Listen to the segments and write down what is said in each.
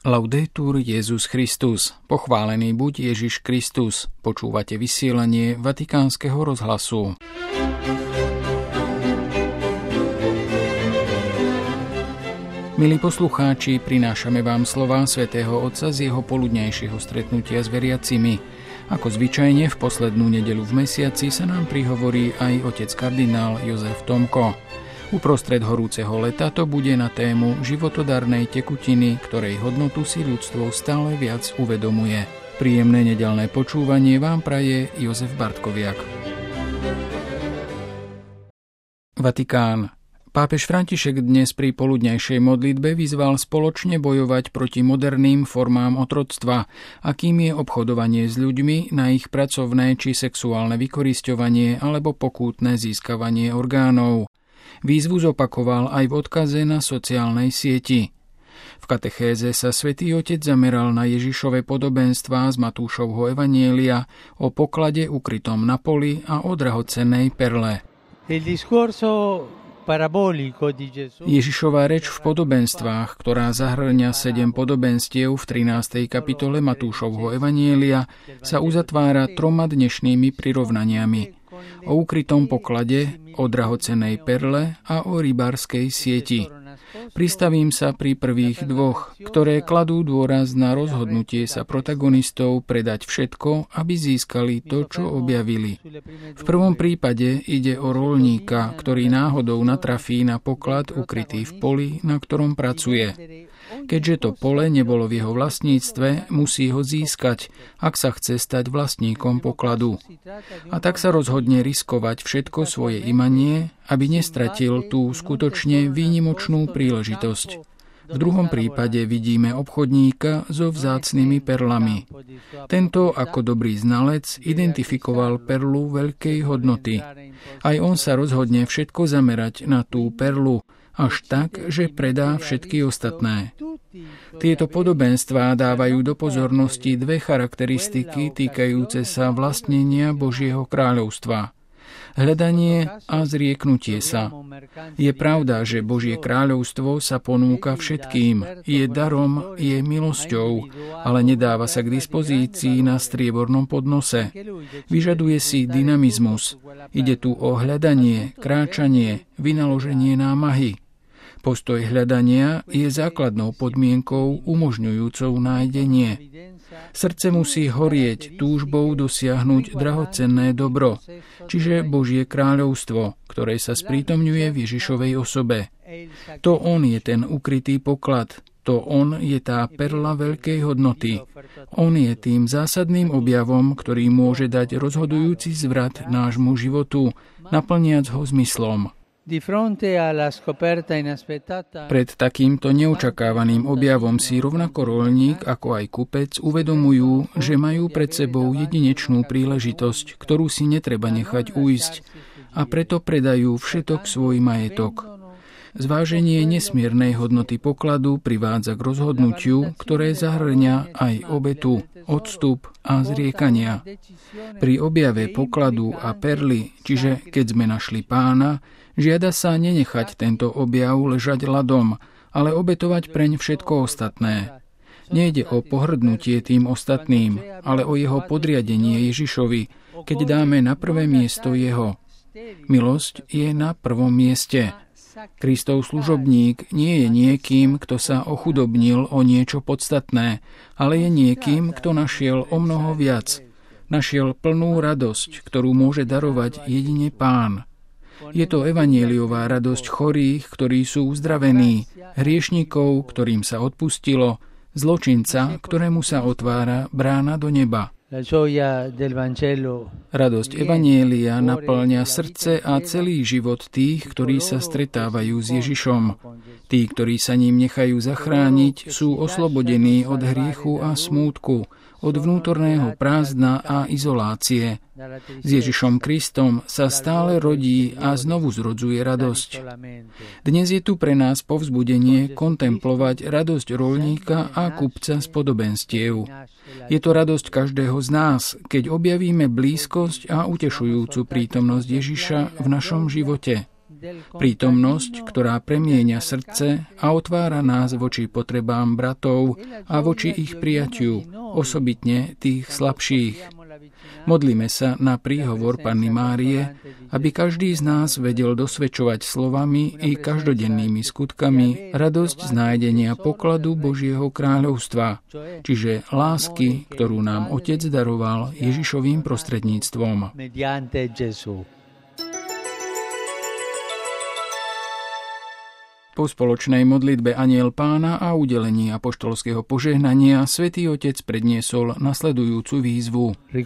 Laudetur Jesus Christus, pochválený buď Ježiš Kristus. Počúvate vysielanie Vatikánskeho rozhlasu. Milí poslucháči, prinášame vám slová svätého Otca z jeho poludňajšieho stretnutia s veriacimi. Ako zvyčajne v poslednú nedeľu v mesiaci sa nám prihovorí aj otec kardinál Jozef Tomko. Uprostred horúceho leta to bude na tému životodarnej tekutiny, ktorej hodnotu si ľudstvo stále viac uvedomuje. Príjemné nedeľné počúvanie vám praje Jozef Bartkoviak. Vatikán. Pápež František dnes pri poludňajšej modlitbe vyzval spoločne bojovať proti moderným formám otroctva, akým je obchodovanie s ľuďmi na ich pracovné či sexuálne vykorisťovanie alebo pokútne získavanie orgánov. Výzvu zopakoval aj v odkaze na sociálnej sieti. V katechéze sa Svätý Otec zameral na Ježišove podobenstvá z Matúšovho evanjelia o poklade ukrytom na poli a o drahocennej perle. Ježišova reč v podobenstvách, ktorá zahŕňa 7 podobenstiev v 13. kapitole Matúšovho evanjelia, sa uzatvára 3 dnešnými prirovnaniami. O ukrytom poklade, o drahocennej perle a o rybárskej sieti. Pristavím sa pri prvých 2, ktoré kladú dôraz na rozhodnutie sa protagonistov predať všetko, aby získali to, čo objavili. V prvom prípade ide o roľníka, ktorý náhodou natrafí na poklad ukrytý v poli, na ktorom pracuje. Keďže to pole nebolo v jeho vlastníctve, musí ho získať, ak sa chce stať vlastníkom pokladu. A tak sa rozhodne riskovať všetko svoje imanie, aby nestratil tú skutočne výnimočnú príležitosť. V druhom prípade vidíme obchodníka so vzácnymi perlami. Tento ako dobrý znalec identifikoval perlu veľkej hodnoty. Aj on sa rozhodne všetko zamerať na tú perlu, až tak, že predá všetky ostatné. Tieto podobenstvá dávajú do pozornosti 2 charakteristiky týkajúce sa vlastnenia Božieho kráľovstva. Hľadanie a zrieknutie sa. Je pravda, že Božie kráľovstvo sa ponúka všetkým, je darom, je milosťou, ale nedáva sa k dispozícii na striebornom podnose. Vyžaduje si dynamizmus. Ide tu o hľadanie, kráčanie, vynaloženie námahy. Postoj hľadania je základnou podmienkou umožňujúcou nájdenie. Srdce musí horieť túžbou dosiahnuť drahocenné dobro, čiže Božie kráľovstvo, ktoré sa sprítomňuje v Ježišovej osobe. To on je ten ukrytý poklad, to on je tá perla veľkej hodnoty. On je tým zásadným objavom, ktorý môže dať rozhodujúci zvrat nášmu životu, naplniac ho zmyslom. Pred takýmto neočakávaným objavom si rovnako roľník ako aj kupec uvedomujú, že majú pred sebou jedinečnú príležitosť, ktorú si netreba nechať ujsť, a preto predajú všetok svoj majetok. Zváženie nesmiernej hodnoty pokladu privádza k rozhodnutiu, ktoré zahŕňa aj obetu, odstup a zriekania. Pri objave pokladu a perly, čiže keď sme našli Pána, žiada sa nenechať tento objav ležať ľadom, ale obetovať preň všetko ostatné. Nejde o pohrdnutie tým ostatným, ale o jeho podriadenie Ježišovi, keď dáme na prvé miesto jeho. Milosť je na prvom mieste. Kristov služobník nie je niekým, kto sa ochudobnil o niečo podstatné, ale je niekým, kto našiel o mnoho viac. Našiel plnú radosť, ktorú môže darovať jedine Pán. Je to evanjeliová radosť chorých, ktorí sú uzdravení, hriešnikov, ktorým sa odpustilo, zločinca, ktorému sa otvára brána do neba. Radosť evanjelia naplňa srdce a celý život tých, ktorí sa stretávajú s Ježišom. Tí, ktorí sa ním nechajú zachrániť, sú oslobodení od hriechu a smútku, od vnútorného prázdna a izolácie. S Ježišom Kristom sa stále rodí a znovu zrodzuje radosť. Dnes je tu pre nás povzbudenie kontemplovať radosť roľníka a kupca z podobenstiev. Je to radosť každého z nás, keď objavíme blízkosť a utešujúcu prítomnosť Ježiša v našom živote. Prítomnosť, ktorá premieňa srdce a otvára nás voči potrebám bratov a voči ich prijatiu, osobitne tých slabších. Modlíme sa na príhovor Panny Márie, aby každý z nás vedel dosvedčovať slovami i každodennými skutkami radosť z nájdenia pokladu Božieho kráľovstva, čiže lásky, ktorú nám Otec daroval Ježišovým prostredníctvom. Po spoločnej modlitbe Anjel Pána a udelení apoštolského požehnania Svätý Otec predniesol nasledujúcu výzvu.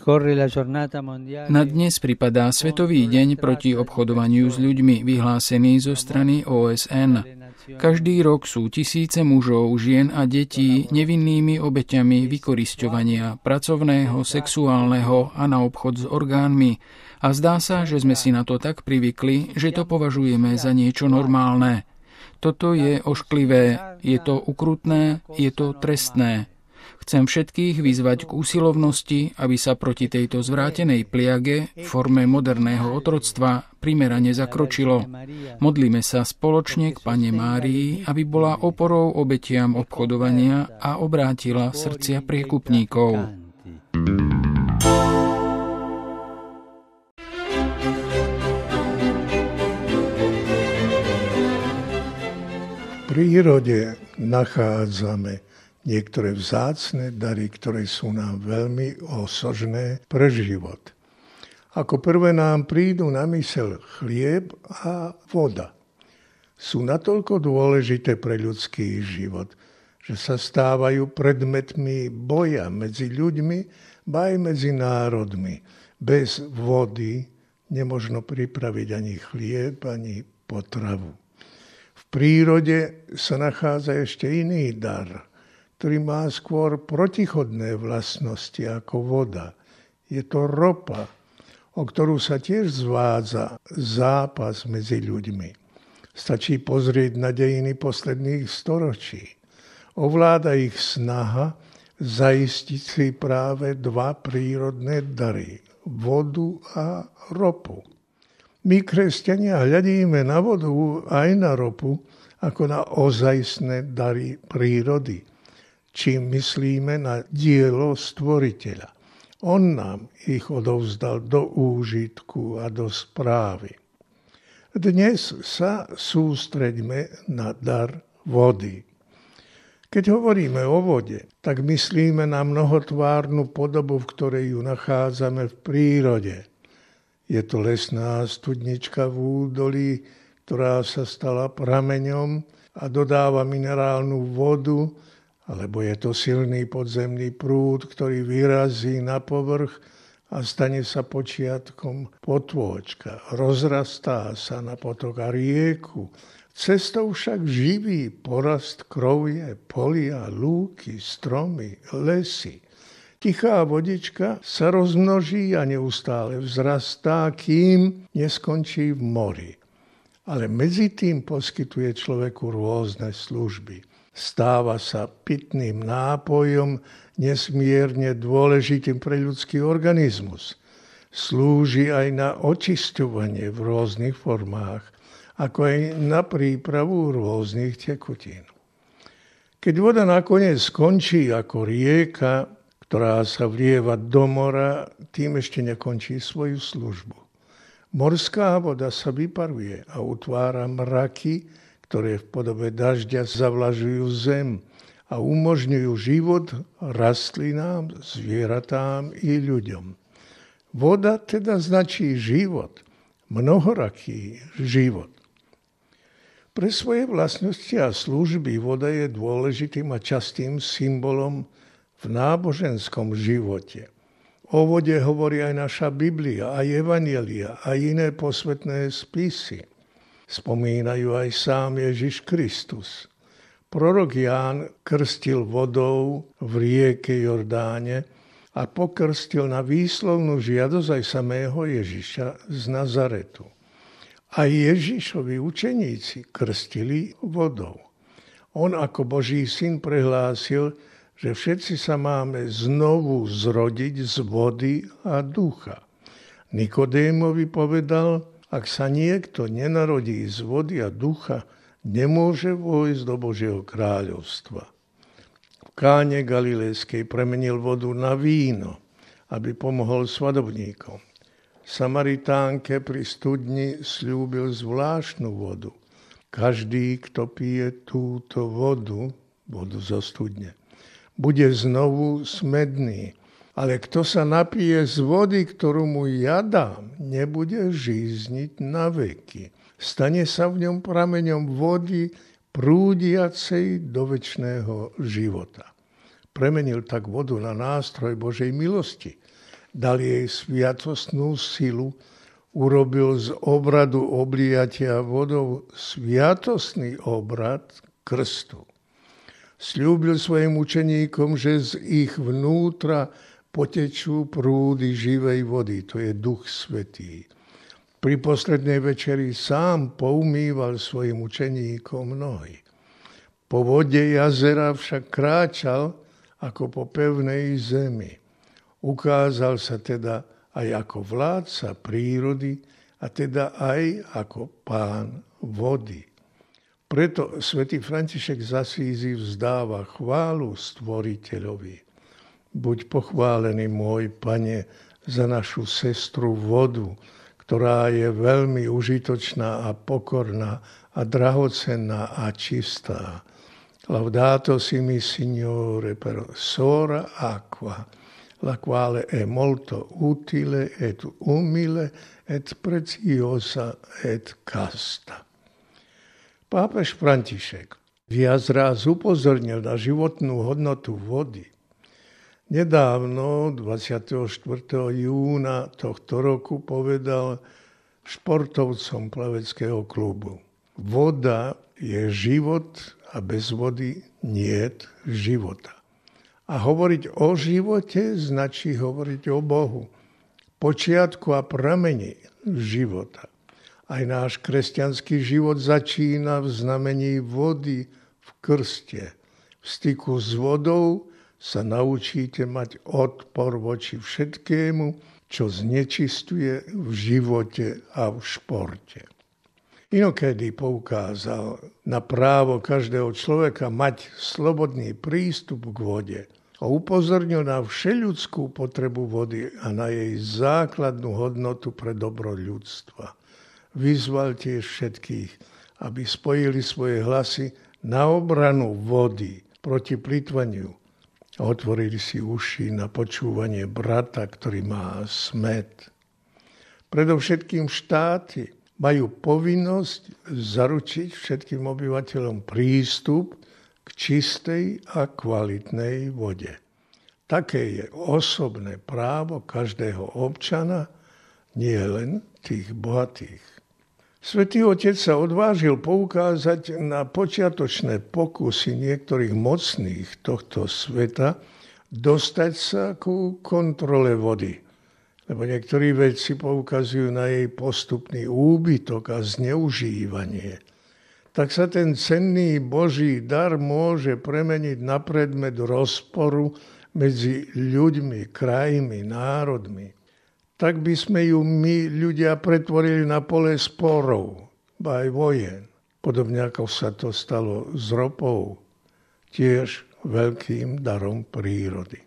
Na dnes pripadá Svetový deň proti obchodovaniu s ľuďmi, vyhlásený zo strany OSN. Každý rok sú tisíce mužov, žien a detí nevinnými obeťami vykorisťovania pracovného, sexuálneho a na obchod s orgánmi. A zdá sa, že sme si na to tak privykli, že to považujeme za niečo normálne. Toto je ošklivé, je to ukrutné, je to trestné. Chcem všetkých vyzvať k usilovnosti, aby sa proti tejto zvrátenej pliage, forme moderného otroctva, primerane zakročilo. Modlíme sa spoločne k Panne Márii, aby bola oporou obetiam obchodovania a obrátila srdcia priekupníkov. V prírode nachádzame niektoré vzácne dary, ktoré sú nám veľmi osožné pre život. Ako prvé nám prídu na myseľ chlieb a voda. Sú natoľko dôležité pre ľudský život, že sa stávajú predmetmi boja medzi ľuďmi, ba aj medzi národmi. Bez vody nemožno pripraviť ani chlieb, ani potravu. V prírode sa nachádza ešte iný dar, ktorý má skôr protichodné vlastnosti ako voda. Je to ropa, o ktorú sa tiež zvádza zápas medzi ľuďmi. Stačí pozrieť na dejiny posledných storočí. Ovláda ich snaha zaistiť si práve dva prírodné dary, vodu a ropu. My, kresťania, hľadíme na vodu aj na ropu ako na ozajstné dary prírody, čím myslíme na dielo Stvoriteľa. On nám ich odovzdal do úžitku a do správy. Dnes sa sústreďme na dar vody. Keď hovoríme o vode, tak myslíme na mnohotvárnu podobu, v ktorej ju nachádzame v prírode. Je to lesná studnička v údolí, ktorá sa stala prameňom a dodáva minerálnu vodu, alebo je to silný podzemný prúd, ktorý vyrazí na povrch a stane sa počiatkom potôčka. Rozrastá sa na potok a rieku. Cestou však živí porast krovie, polia, lúky, stromy, lesy. Tichá vodička sa rozmnoží a neustále vzrastá, kým neskončí v mori. Ale medzi tým poskytuje človeku rôzne služby. Stáva sa pitným nápojom, nesmierne dôležitým pre ľudský organizmus. Slúži aj na očisťovanie v rôznych formách, ako aj na prípravu rôznych tekutín. Keď voda nakoniec skončí ako rieka, ktorá sa vlieva do mora, tým ešte nekončí svoju službu. Morská voda sa vyparuje a utvára mraky, ktoré v podobe dažďa zavlažujú zem a umožňujú život rastlinám, zvieratám i ľuďom. Voda teda značí život, mnohoraký život. Pre svoje vlastnosti a služby voda je dôležitým a častým symbolom v náboženskom živote. O vode hovorí aj naša Biblia, aj Evanjelia, aj iné posvätné spisy. Spomínajú aj sám Ježiš Kristus. Prorok Ján krstil vodou v rieke Jordáne a pokrstil na výslovnú žiadosť aj samého Ježiša z Nazaretu. Aj Ježišovi učeníci krstili vodou. On ako Boží syn prehlásil, že všetci sa máme znovu zrodiť z vody a ducha. Nikodémovi povedal, Ak sa niekto nenarodí z vody a ducha, nemôže vojsť do Božieho kráľovstva. V Káne Galilejskej premenil vodu na víno, aby pomohol svadobníkom. Samaritánke pri studni sľúbil zvláštnu vodu. Každý, kto pije túto vodu zo studne, bude znovu smedný. Ale kto sa napije z vody, ktorú mu ja dám, nebude žízniť na veky. Stane sa v ňom prameňom vody prúdiacej do večného života. Premenil tak vodu na nástroj Božej milosti. Dal jej sviatostnú silu, urobil z obradu obliatia vodou sviatostný obrad krstu. Sľúbil svojim učeníkom, že z ich vnútra potečú prúdy živej vody, to je Duch Svätý. Pri poslednej večeri sám poumýval svojim učeníkom nohy. Po vode jazera však kráčal ako po pevnej zemi. Ukázal sa teda aj ako vládca prírody a teda aj ako pán vody. Preto svätý František z Asízy vzdáva chválu Stvoriteľovi. Buď pochválený, môj Pane, za našu sestru vodu, ktorá je veľmi užitočná a pokorná a drahocenná a čistá. Laudato si mi, Signore, per sora acqua, la quale è molto utile et umile et preziosa et casta. Pápež František viac raz upozornil na životnú hodnotu vody. Nedávno, 24. júna tohto roku, povedal športovcom plaveckého klubu: voda je život a bez vody niet života. A hovoriť o živote značí hovoriť o Bohu, počiatku a prameni života. Aj náš kresťanský život začína v znamení vody v krste. V styku s vodou sa naučíte mať odpor voči všetkému, čo znečistuje v živote a v športe. Inokedy poukázal na právo každého človeka mať slobodný prístup k vode a upozornil na všeľudskú potrebu vody a na jej základnú hodnotu pre dobro ľudstva. Vyzval tiež všetkých, aby spojili svoje hlasy na obranu vody proti plytvaniu. Otvorili si uši na počúvanie brata, ktorý má smäd. Predovšetkým štáty majú povinnosť zaručiť všetkým obyvateľom prístup k čistej a kvalitnej vode. Také je osobné právo každého občana, nie len tých bohatých. Svätý Otec sa odvážil poukázať na počiatočné pokusy niektorých mocných tohto sveta dostať sa ku kontrole vody. Lebo niektorí vedci poukazujú na jej postupný úbytok a zneužívanie. Tak sa ten cenný Boží dar môže premeniť na predmet rozporu medzi ľuďmi, krajmi, národmi. Tak by sme ju my, ľudia, pretvorili na pole sporov, ba aj vojen. Podobne ako sa to stalo s ropou, tiež veľkým darom prírody.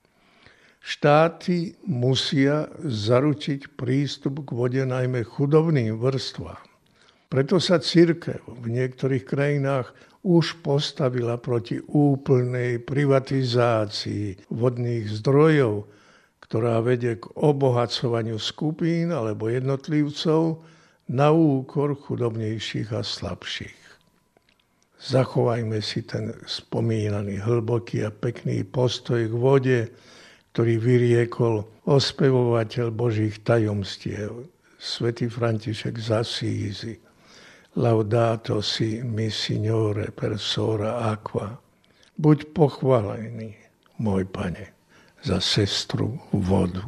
Štáty musia zaručiť prístup k vode najmä chudobným vrstvám. Preto sa cirkev v niektorých krajinách už postavila proti úplnej privatizácii vodných zdrojov, ktorá vedie k obohacovaniu skupín alebo jednotlivcov na úkor chudobnejších a slabších. Zachovajme si ten spomínaný hlboký a pekný postoj k vode, ktorý vyriekol ospevovateľ Božích tajomstiev, svätý František z Asízy. Laudato si mi, Signore, per sora acqua. Buď pochválený, môj Pane, za sestru vodu.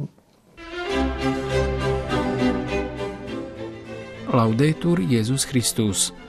Laudetur Jesus Christus.